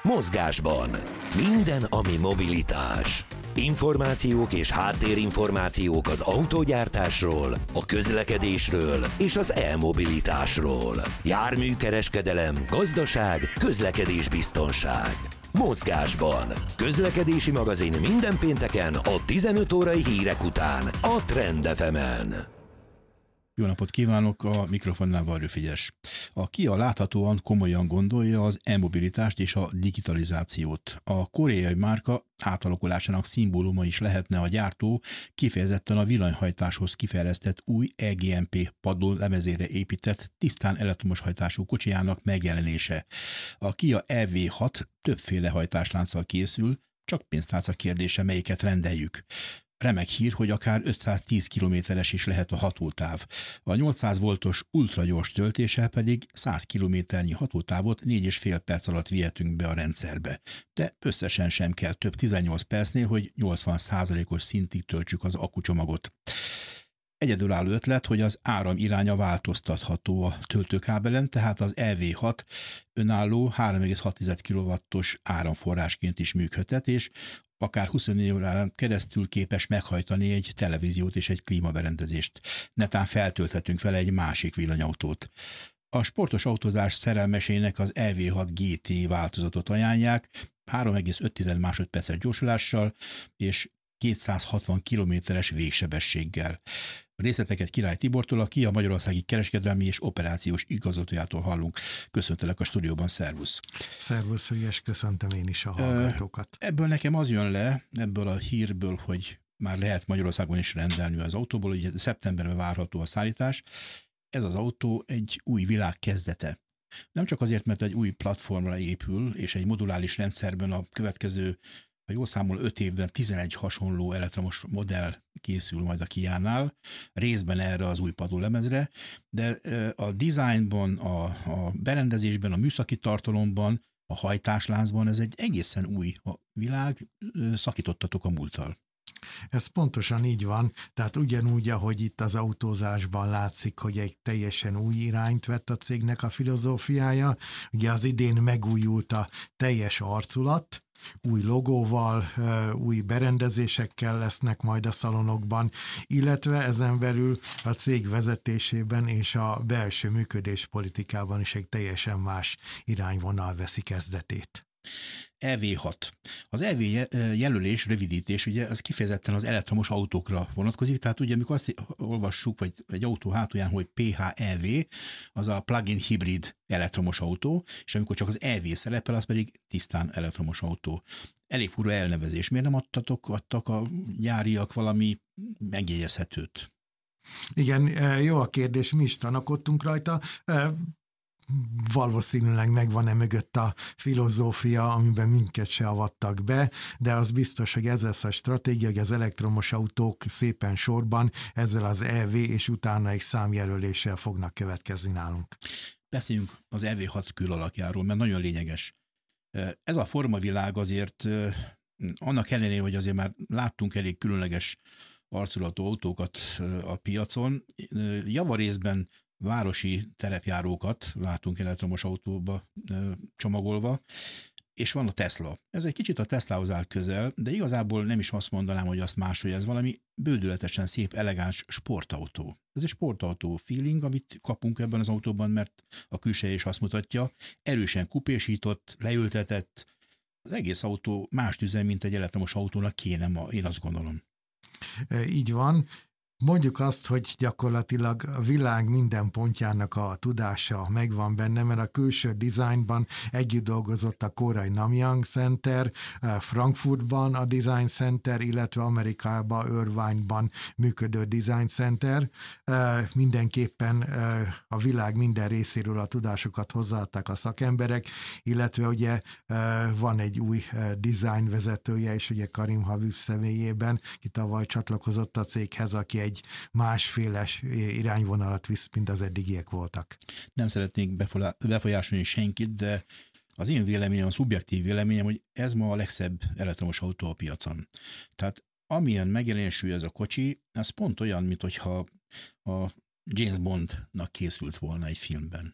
Mozgásban. Minden, ami mobilitás. Információk és háttérinformációk az autógyártásról, a közlekedésről és az e-mobilitásról. Járműkereskedelem, gazdaság, közlekedésbiztonság. Mozgásban. Közlekedési magazin minden pénteken a 15 órai hírek után a Trend FM-en. Jó napot kívánok, a mikrofonnál Varjú Frigyes. A Kia láthatóan komolyan gondolja az e-mobilitást és a digitalizációt. A koreai márka átalakulásának szimbóluma is lehetne a gyártó kifejezetten a villanyhajtáshoz kifejlesztett új EGMP padló lemezére épített tisztán elektromos hajtású kocsijának megjelenése. A Kia EV6 többféle hajtáslánccal készül, csak pénztárca kérdése, melyiket rendeljük. Remek hír, hogy akár 510 kilométeres is lehet a hatótáv. A 800 voltos ultragyors töltéssel pedig 100 kilométernyi hatótávot 4,5 perc alatt vihetünk be a rendszerbe. De összesen sem kell több 18 percnél, hogy 80%-os szintig töltsük az akkucsomagot. Egyedülálló ötlet, hogy az áram iránya változtatható a töltőkábelen, tehát az EV6 önálló 3,6 kW-os áramforrásként is működhet, és akár 24 órán keresztül képes meghajtani egy televíziót és egy klímaberendezést. Netán feltölthetünk vele egy másik villanyautót. A sportos autózás szerelmesének az EV6 GT változatot ajánlják 3,5 másodperces gyorsulással és 260 kilométeres végsebességgel. A részleteket Király Tibortól, a Kia magyarországi kereskedelmi és operációs igazgatójától hallunk. Köszöntelek a stúdióban, szervusz! Szervusz, Frigyes, köszöntem én is a hallgatókat. Ebből nekem az jön le, ebből a hírből, hogy már lehet Magyarországon is rendelni az autóból, ugye szeptemberben várható a szállítás. Ez az autó egy új világ kezdete. Nem csak azért, mert egy új platformra épül, és egy moduláris rendszerben a következő, ha jól számol, 5 évben 11 hasonló elektromos modell készül majd a Kiánál, részben erre az új padlólemezre, de a dizájnban, a berendezésben, a műszaki tartalomban, a hajtásláncban ez egy egészen új világ, szakítottatok a múlttal. Ez pontosan így van, tehát ugyanúgy, ahogy itt az autózásban látszik, hogy egy teljesen új irányt vett a cégnek a filozófiája, ugye az idén megújult a teljes arculat, új logóval, új berendezésekkel lesznek majd a szalonokban, illetve ezen belül a cég vezetésében és a belső működéspolitikában is egy teljesen más irányvonal veszi kezdetét. EV6. Az EV jelölés, rövidítés, ugye az kifejezetten az elektromos autókra vonatkozik, tehát ugye amikor azt olvassuk, vagy egy autó hátulján, hogy PHEV, az a plug-in hibrid elektromos autó, és amikor csak az EV szerepel, az pedig tisztán elektromos autó. Elég furcsa elnevezés. Miért nem adtak a gyáriak valami megjegyezhetőt? Igen, jó a kérdés, mi is tanakodtunk rajta. Valószínűleg megvan-e mögött a filozófia, amiben minket se avattak be, de az biztos, hogy ez lesz a stratégia, hogy az elektromos autók szépen sorban ezzel az EV és utána egy számjelöléssel fognak következni nálunk. Beszéljünk az EV6 külalakjáról, mert nagyon lényeges. Ez a formavilág azért annak ellenére, hogy azért már láttunk elég különleges arculatú autókat a piacon, javarészben városi terepjárókat látunk elektromos autóba csomagolva, és van a Tesla. Ez egy kicsit a Teslahoz áll közel, de igazából nem is azt mondanám, hogy azt máshogy, ez valami bődületesen szép, elegáns sportautó. Ez egy sportautó feeling, amit kapunk ebben az autóban, mert a külseje is azt mutatja, erősen kupésított, leültetett, az egész autó más üzem, mint egy elektromos autónak kéne ma, én azt gondolom. Így van. Mondjuk azt, hogy gyakorlatilag a világ minden pontjának a tudása megvan benne, mert a külső dizájnban együtt dolgozott a koreai Namyang Center, Frankfurtban a Design Center, illetve Amerikában, Irvineban működő Design Center. Mindenképpen a világ minden részéről a tudásukat hozzáadták a szakemberek, illetve ugye van egy új design vezetője is, ugye Karim Habib személyében, ki tavaly csatlakozott a céghez, aki egy másféles irányvonalat visz, mint az eddigiek voltak. Nem szeretnék befolyásolni senkit, de az én véleményem, a szubjektív véleményem, hogy ez ma a legszebb elektromos autó a piacon. Tehát amilyen megjelenésű ez a kocsi, ez pont olyan, mint hogyha a James Bondnak készült volna egy filmben.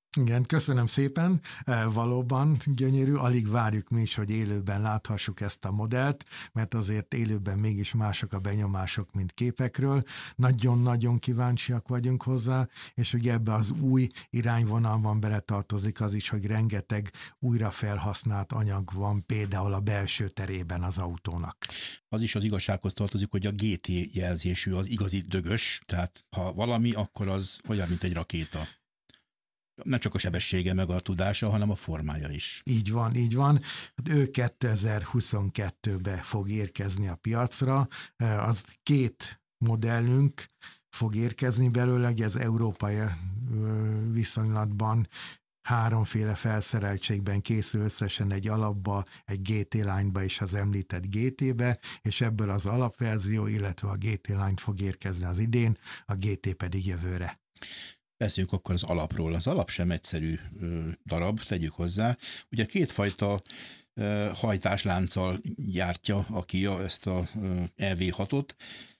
Igen, köszönöm szépen, valóban gyönyörű, alig várjuk mi is, hogy élőben láthassuk ezt a modellt, mert azért élőben mégis mások a benyomások, mint képekről. Nagyon-nagyon kíváncsiak vagyunk hozzá, és ugye ebbe az új irányvonalban beletartozik az is, hogy rengeteg újra felhasznált anyag van például a belső terében az autónak. Az is az igazsághoz tartozik, hogy a GT jelzésű az igazi dögös, tehát ha valami, akkor az olyan, mint egy rakéta. Nem csak a sebessége meg a tudása, hanem a formája is. Így van, így van. Ő 2022-ben fog érkezni a piacra. Az 2 modellünk fog érkezni belőle, ez európai viszonylatban 3 felszereltségben készül összesen, egy alapba, egy GT Line-ba és az említett GT-be, és ebből az alapverzió, illetve a GT Line fog érkezni az idén, a GT pedig jövőre. Beszéljünk akkor az alapról. Az alap sem egyszerű darab, tegyük hozzá. Ugye 2 fajta hajtáslánccal gyártja a Kia ezt a EV6-ot.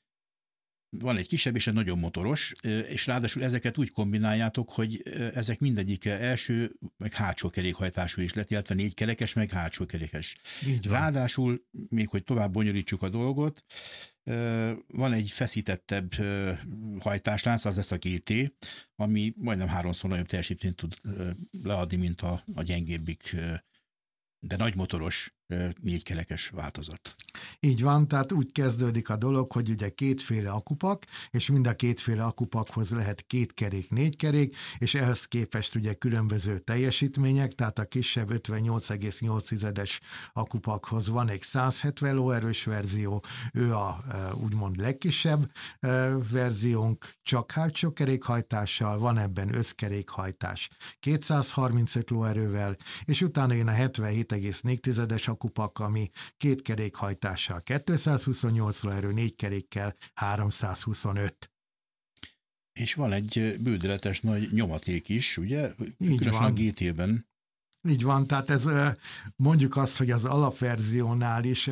Van egy kisebb és egy nagyon motoros, és ráadásul ezeket úgy kombináljátok, hogy ezek mindegyike első, meg hátsó kerékhajtású is lett, illetve 4 kerekes, meg hátsó kerekes. Ráadásul, még hogy tovább bonyolítsuk a dolgot, van egy feszítettebb hajtáslánc, az lesz a GT, ami majdnem 3-szor nagyobb teljesítményt tud leadni, mint a gyengébbik, de nagy motoros 4 kerekes változat. Így van, tehát úgy kezdődik a dolog, hogy ugye 2 akupak, és mind a 2 akupakhoz lehet 2 kerék, 4 kerék, és ehhez képest ugye különböző teljesítmények, tehát a kisebb 58,8-es akupakhoz van egy 170 lóerős verzió, ő a úgymond legkisebb verziónk, csak hátsó kerékhajtással, van ebben összkerékhajtás 235 lóerővel, és utána jön a 77,4-es akupak, ami 2 kerékhajtással 228 lóerő, 4 kerékkel 325. És van egy bődeletes nagy nyomaték is, ugye? Így van. A GT-ben. Így van, tehát ez mondjuk azt, hogy az alapverziónál is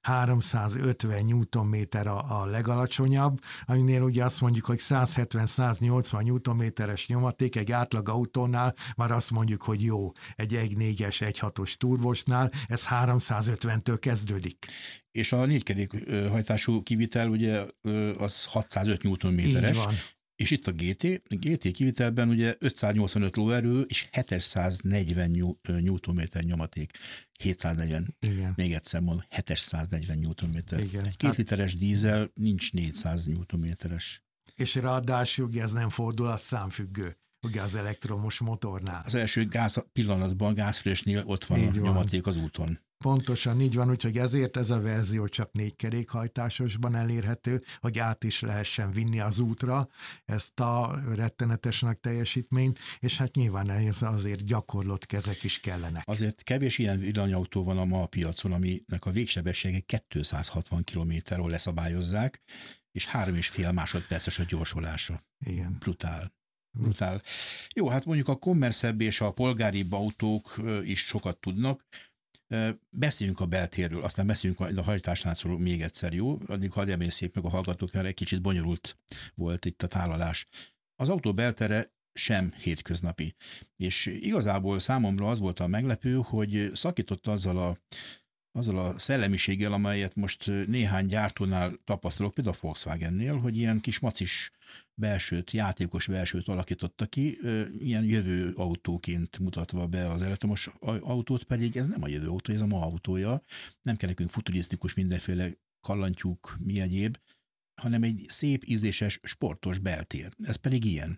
350 Nm a legalacsonyabb, aminél ugye azt mondjuk, hogy 170-180 Nm-es nyomaték egy átlag autónál, már azt mondjuk, hogy jó, egy 1.4-es, 1.6-os turbosnál, ez 350-től kezdődik. És a 4 kerékhajtású kivitel ugye az 605 Nm-es. Így van. És itt a GT kivitelben ugye 585 lóerő és 740 Nm nyomaték. 740. Igen. Még egyszer mondom, 740 Nm. Igen. Egy 2 literes dízel nincs 400 Nm-es. És ráadásul ugye ez nem fordulat számfüggő, ugye az elektromos motornál. Az első pillanatban, gázfrésnél ott van így a nyomaték az úton. Pontosan így van, úgyhogy ezért ez a verzió csak 4 kerékhajtásosban elérhető, hogy át is lehessen vinni az útra ezt a rettenetes nagy teljesítményt, és hát nyilván ez azért gyakorlott kezek is kellenek. Azért kevés ilyen villanyautó van a ma a piacon, aminek a végsebessége 260 km-ről leszabályozzák, és 3,5 másodperces a gyorsulása. Igen. Brutál. Jó, hát mondjuk a kommerszebb és a polgáribb autók is sokat tudnak. Beszéljünk a beltérről, aztán beszéljünk a hajtásláncról még egyszer, jó? Addig hadd emészjék meg a hallgatók, mert egy kicsit bonyolult volt itt a tálalás. Az autó beltere sem hétköznapi, és igazából számomra az volt a meglepő, hogy szakított azzal a szellemiséggel, amelyet most néhány gyártónál tapasztalok, például a Volkswagennél, hogy ilyen kis macis belsőt, játékos belsőt alakította ki, ilyen jövő autóként mutatva be az elektromos autót, pedig ez nem a jövő autó, ez a ma autója. Nem kell nekünk futurisztikus mindenféle kallantyúk, mi egyéb, hanem egy szép, ízléses, sportos beltér. Ez pedig ilyen.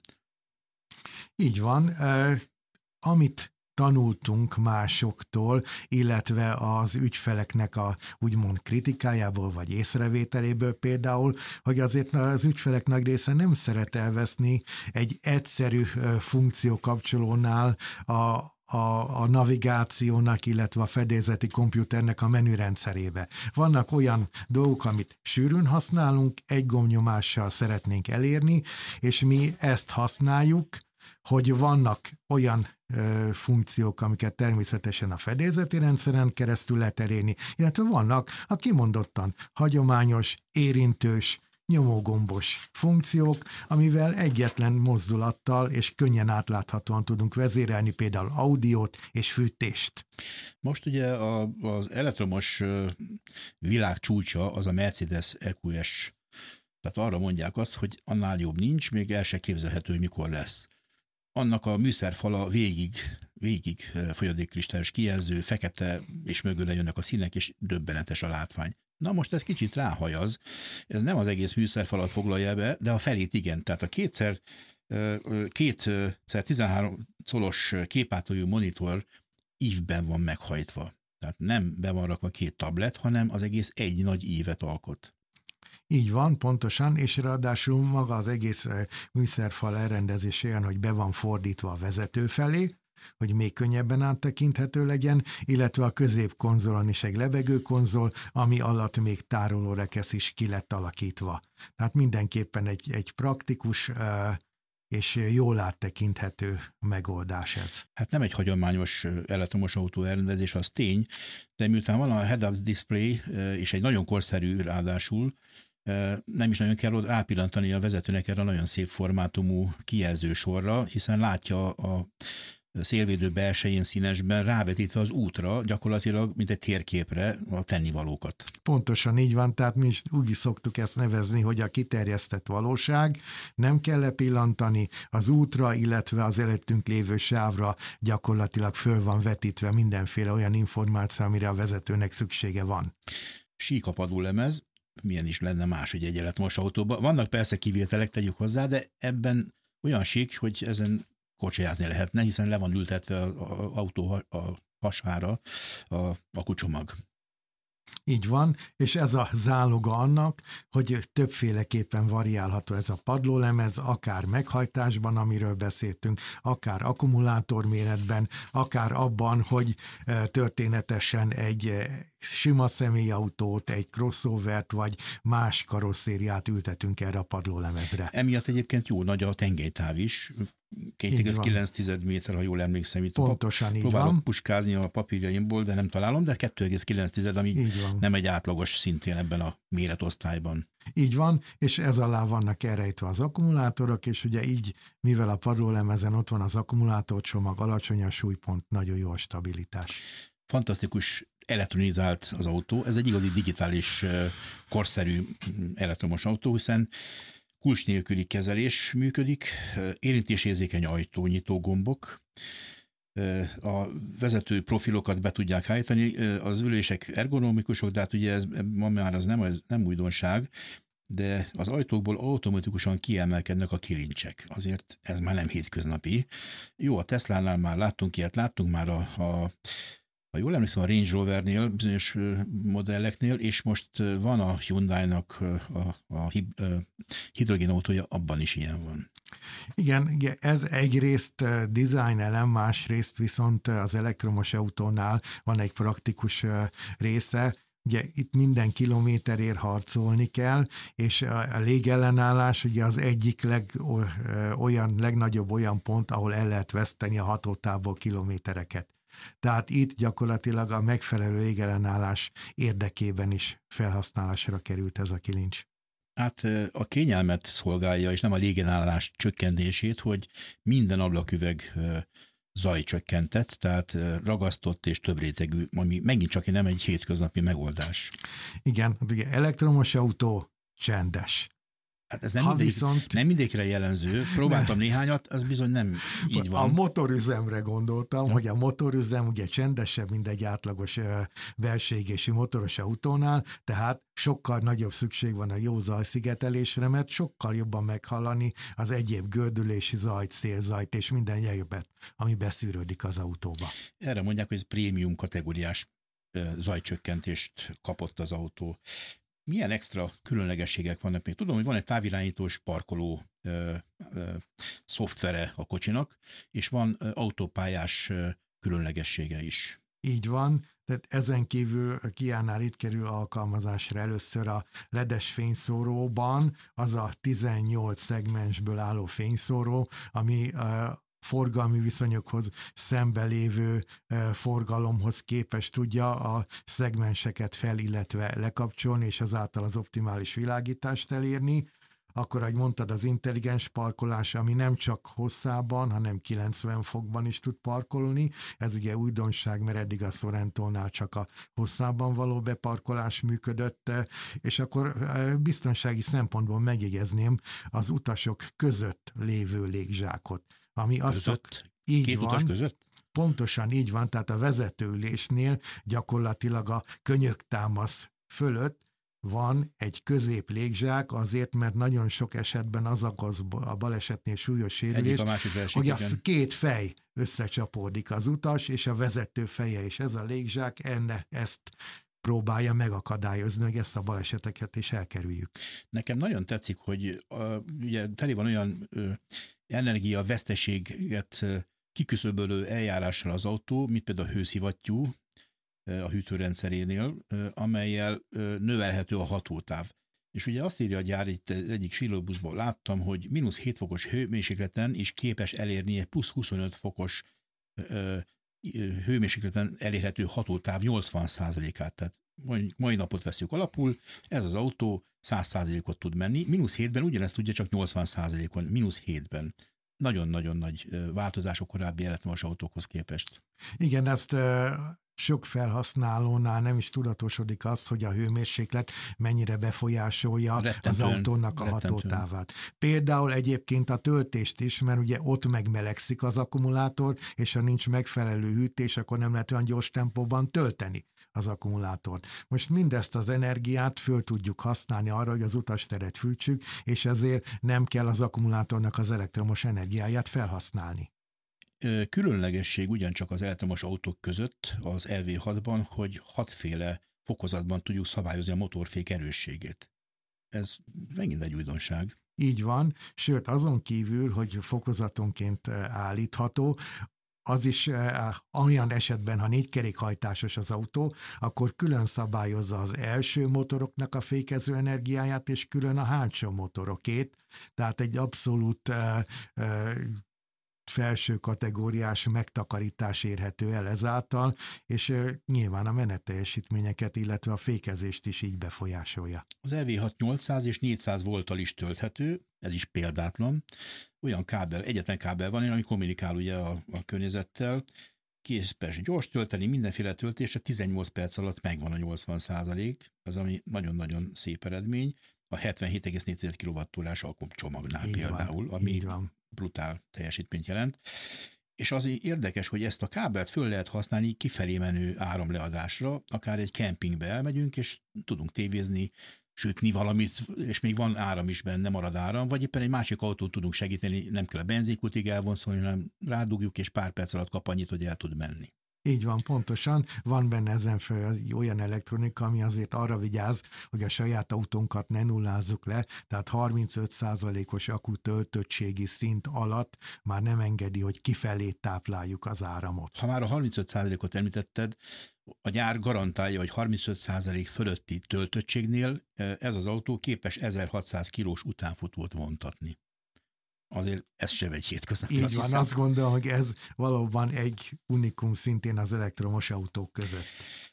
Így van. Amit tanultunk másoktól, illetve az ügyfeleknek a úgymond kritikájából, vagy észrevételéből például, hogy azért az ügyfelek nagy része nem szeret elveszni egy egyszerű funkciókapcsolónál a navigációnak, illetve a fedélzeti komputernek a menürendszerébe. Vannak olyan dolgok, amit sűrűn használunk, egy gombnyomással szeretnénk elérni, és mi ezt használjuk, hogy vannak olyan funkciók, amiket természetesen a fedélzeti rendszeren keresztül lehet elérni, illetve vannak a kimondottan hagyományos, érintős, nyomógombos funkciók, amivel egyetlen mozdulattal és könnyen átláthatóan tudunk vezérelni például audiót és fűtést. Most ugye az elektromos világ csúcsa az a Mercedes EQS. Tehát arra mondják azt, hogy annál jobb nincs, még el se képzelhető, hogy mikor lesz. Annak a műszerfala végig folyadékkristályos kijelző, fekete, és mögül lejönnek a színek, és döbbenetes a látvány. Na most ez kicsit ráhajaz, ez nem az egész műszerfalat foglalja be, de a felét igen. Tehát a kétszer 13 colos képátolyú monitor ívben van meghajtva. Tehát nem be van rakva két tablet, hanem az egész egy nagy ívet alkot. Így van, pontosan, és ráadásul maga az egész műszerfal elrendezése olyan, hogy be van fordítva a vezető felé, hogy még könnyebben áttekinthető legyen, illetve a középkonzolon is egy lebegőkonzol, ami alatt még tárolórekesz is ki lett alakítva. Tehát mindenképpen egy praktikus és jól áttekinthető megoldás ez. Hát nem egy hagyományos elektromos autó elrendezés, az tény, de miután van a head-up display, és egy nagyon korszerű ráadásul, nem is nagyon kell rápillantani a vezetőnek erre a nagyon szép formátumú kijelzősorra, hiszen látja a szélvédő belsején színesben rávetítve az útra, gyakorlatilag, mint egy térképre a tennivalókat. Pontosan így van, tehát mi is úgy is szoktuk ezt nevezni, hogy a kiterjesztett valóság, nem kell lepillantani az útra, illetve az előttünk lévő sávra gyakorlatilag föl van vetítve mindenféle olyan információ, amire a vezetőnek szüksége van. Síkapadó lemez, milyen is lenne más, hogy egy elektromos autóban. Vannak persze kivételek, tegyük hozzá, de ebben olyan sík, hogy ezen kocsijázni lehetne, hiszen le van ültetve az autó a hasára a kucsomag. Így van, és ez a záloga annak, hogy többféleképpen variálható ez a padlólemez, akár meghajtásban, amiről beszéltünk, akár akkumulátorméretben, akár abban, hogy történetesen egy sima személyautót, egy crossovert, vagy más karosszériát ültetünk erre a padlólemezre. Emiatt egyébként jó nagy a tengelytáv is, 2,9 méter, ha jól emlékszem. Itt pontosan így próbálok van. puskázni a papírjaimból, de nem találom, de 2,9, ami nem egy átlagos szintén ebben a méretosztályban. Így van, és ez alá vannak elrejtve az akkumulátorok, és ugye így, mivel a padlólemezen ott van az akkumulátorcsomag, alacsony a súlypont, nagyon jó a stabilitás. Fantasztikus elektronizált az autó, ez egy igazi digitális, korszerű elektromos autó, hiszen kulcs nélküli kezelés működik, érintésérzékeny ajtónyitó gombok, a vezető profilokat be tudják állítani, az ülések ergonomikusok, de hát ugye ez ma már az nem újdonság, de az ajtókból automatikusan kiemelkednek a kilincsek. Azért ez már nem hétköznapi. Jó, a Teslánál már láttunk ilyet, láttunk már ha jól emlékszem, a Range Rovernél, bizonyos modelleknél, és most van a Hyundai-nak a hidrogénautója, abban is ilyen van. Igen, ez egyrészt design elem, másrészt viszont az elektromos autónál van egy praktikus része. Ugye itt minden kilométerért harcolni kell, és a légellenállás ugye az egyik legnagyobb olyan pont, ahol el lehet veszteni a hatótávol kilométereket. Tehát itt gyakorlatilag a megfelelő légellenállás érdekében is felhasználásra került ez a kilincs. Hát a kényelmet szolgálja, és nem a légellenállás csökkentését, hogy minden ablaküveg zajcsökkentett, tehát ragasztott és több rétegű, ami megint csak nem egy hétköznapi megoldás. Igen, ugye elektromos autó csendes. Hát ez nem mindegyikre jellemző. Próbáltam néhányat, az bizony nem így van. A motorüzemre gondoltam, hogy a motorüzem ugye csendesebb, mint egy átlagos belségésű motoros autónál, tehát sokkal nagyobb szükség van a jó zajszigetelésre, mert sokkal jobban meghallani az egyéb gördülési zajt, szélzajt és minden egyébet, ami beszűrődik az autóba. Erre mondják, hogy ez prémium kategóriás zajcsökkentést kapott az autó. Milyen extra különlegességek vannak még? Tudom, hogy van egy távirányítós parkoló szoftvere a kocsinak, és van autópályás különlegessége is. Így van, tehát ezen kívül Kia-nál itt kerül alkalmazásra először a ledes fényszóróban, az a 18 szegmensből álló fényszóró, ami forgalmi viszonyokhoz szembe lévő forgalomhoz képest tudja a szegmenseket fel, illetve lekapcsolni, és ezáltal az optimális világítást elérni. Akkor, ahogy mondtad, az intelligens parkolás, ami nem csak hosszában, hanem 90 fokban is tud parkolni. Ez ugye újdonság, mert eddig a Sorrentónál csak a hosszában való beparkolás működött, és akkor biztonsági szempontból megjegyezném az utasok között lévő légzsákot, ami között? Így két van. utas között? Pontosan így van, tehát a vezetőülésnél gyakorlatilag a könyöktámasz fölött van egy közép légzsák, azért, mert nagyon sok esetben az okoz a balesetnél súlyos sérülést, hogy a két fej összecsapódik, az utas és a vezető feje, és ez a légzsák ezt próbálja megakadályozni, hogy ezt a baleseteket is elkerüljük. Nekem nagyon tetszik, hogy ugye teli van olyan energiaveszteséget kiküszöbölő eljárással az autó, mint például a hőszivattyú a hűtőrendszerénél, amellyel növelhető a hatótáv. És ugye azt írja a gyár, itt egyik sílóbuszból láttam, hogy -7 fokos hőmérsékleten is képes elérni egy plusz 25 fokos hőmérsékleten elérhető hatótáv 80%-át. Tehát mai napot veszük alapul, ez az autó 100%-ot tud menni, -7-ben ugyanezt tudja, csak 80%-on, -7-ben. Nagyon-nagyon nagy változások korábbi elektromos autókhoz képest. Igen, ezt sok felhasználónál nem is tudatosodik azt, hogy a hőmérséklet mennyire befolyásolja az autónak a hatótávát. Például egyébként a töltést is, mert ugye ott megmelegszik az akkumulátor, és ha nincs megfelelő hűtés, akkor nem lehet olyan gyors tempóban tölteni az akkumulátort. Most mindezt az energiát föl tudjuk használni arra, hogy az utasteret fűtsük, és ezért nem kell az akkumulátornak az elektromos energiáját felhasználni. Különlegesség ugyancsak az elektromos autók között az EV6-ban, hogy 6 féle fokozatban tudjuk szabályozni a motorfék erősségét. Ez megint egy újdonság. Így van, sőt azon kívül, hogy fokozatonként állítható, az is olyan esetben, ha 4 kerékhajtásos az autó, akkor külön szabályozza az első motoroknak a fékező energiáját, és külön a hátsó motorokét, tehát egy abszolút felső kategóriás megtakarítás érhető el ezáltal, és nyilván a menetteljesítményeket, illetve a fékezést is így befolyásolja. Az EV6 800 és 400 volttal is tölthető, ez is példátlan. Olyan kábel, egyetlen kábel van, ami kommunikál ugye a környezettel, képes gyors tölteni, mindenféle töltésre 18 perc alatt megvan a 80%, az ami nagyon-nagyon szép eredmény. A 77,4 kWh-s alkoholcsomagnál például, ami brutál teljesítményt jelent. És az érdekes, hogy ezt a kábelt föl lehet használni kifelé menő áramleadásra, akár egy kempingbe elmegyünk, és tudunk tévézni, sütni valamit, és még van áram is benne, marad áram, vagy éppen egy másik autót tudunk segíteni, nem kell a benzinkutig elvonszolni, hanem rádugjuk, és pár perc alatt kap annyit, hogy el tud menni. Így van, pontosan. Van benne ezen fel olyan elektronika, ami azért arra vigyáz, hogy a saját autónkat ne nullázzuk le, tehát 35%-os akkutöltöttségi szint alatt már nem engedi, hogy kifelé tápláljuk az áramot. Ha már a 35%-ot említetted, a gyár garantálja, hogy 35% fölötti töltöttségnél ez az autó képes 1600 kilós utánfutót vontatni. Azért ez sem egy hétköznapi. Így van, azt gondolom, hogy ez valóban egy unikum szintén az elektromos autók között.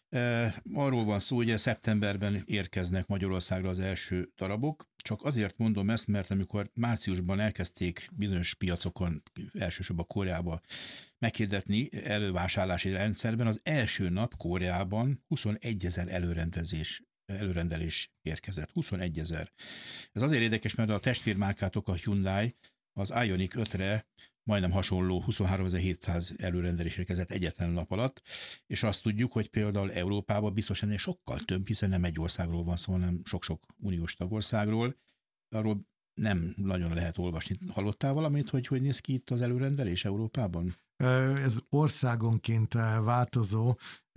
Arról van szó, hogy szeptemberben érkeznek Magyarországra az első darabok, csak azért mondom ezt, mert amikor márciusban elkezdték bizonyos piacokon, elsősorban Koreában meghirdetni elővásárlási rendszerben, az első nap Koreában 21 000 előrendelés érkezett. 21 000. Ez azért érdekes, mert a testvérmárkátok, a Hyundai, az Ioniq 5-re majdnem hasonló 23.700 előrendelés érkezett egyetlen nap alatt, és azt tudjuk, hogy például Európában biztos ennél sokkal több, hiszen nem egy országról van szó, hanem sok-sok uniós tagországról. Arról nem nagyon lehet olvasni. Hallottál valamit, hogy néz ki itt az előrendelés Európában? Ez országonként változó,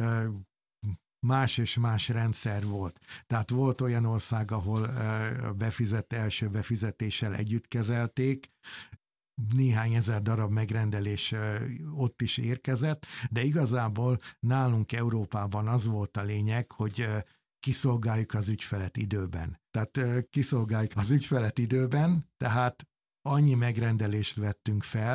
más és más rendszer volt. Tehát volt olyan ország, ahol első befizetéssel együtt kezelték, néhány ezer darab megrendelés ott is érkezett, de igazából nálunk Európában az volt a lényeg, hogy kiszolgáljuk az ügyfelet időben. Tehát kiszolgáljuk az ügyfelet időben, tehát annyi megrendelést vettünk fel,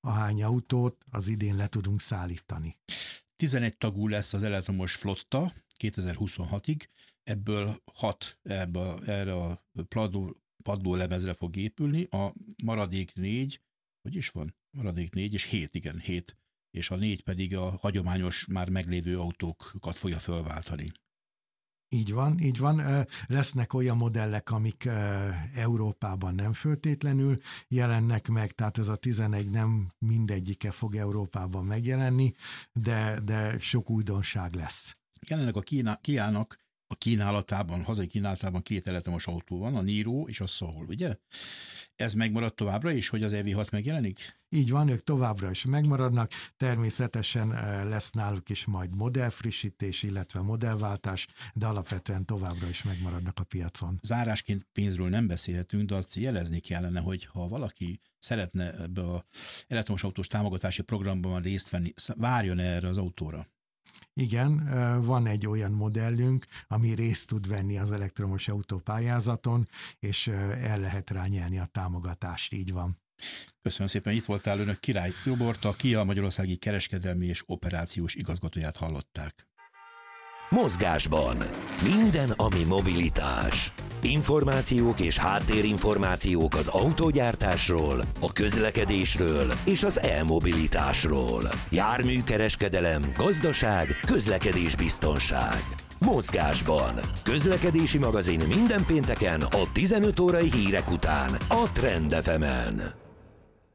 ahány autót az idén le tudunk szállítani. 11 tagú lesz az elektromos flotta 2026-ig, ebből 6 erre a padlólemezre fog épülni, a maradék 4, hogy is van? Maradék 4 és 7, igen, 7, és a 4 pedig a hagyományos, már meglévő autókat fogja fölváltani. Így van. Lesznek olyan modellek, amik Európában nem föltétlenül jelennek meg, tehát ez a 11 nem mindegyike fog Európában megjelenni, de sok újdonság lesz. Jelenleg a Kia-nak a kínálatában, hazai kínálatában 2 elektromos autó van, a Niro és a Soul, ugye? Ez megmarad továbbra is, hogy az EV6 megjelenik? Így van, ők továbbra is megmaradnak, természetesen lesz náluk is majd modellfrissítés, illetve modellváltás, de alapvetően továbbra is megmaradnak a piacon. Zárásként pénzről nem beszélhetünk, de azt jelezni kellene, hogy ha valaki szeretne ebbe az elektromos autós támogatási programban részt venni, várjon erre az autóra. Igen, van egy olyan modellünk, ami részt tud venni az elektromos autópályázaton, és el lehet rá nyerni a támogatást, így van. Köszönöm szépen, itt voltál önök, Király Tibort, a Kia magyarországi kereskedelmi és operációs igazgatóját hallották. Mozgásban. Minden, ami mobilitás. Információk és háttérinformációk az autógyártásról, a közlekedésről és az e-mobilitásról. Járműkereskedelem, gazdaság, közlekedésbiztonság. Mozgásban. Közlekedési magazin minden pénteken a 15 órai hírek után a Trend FM-en.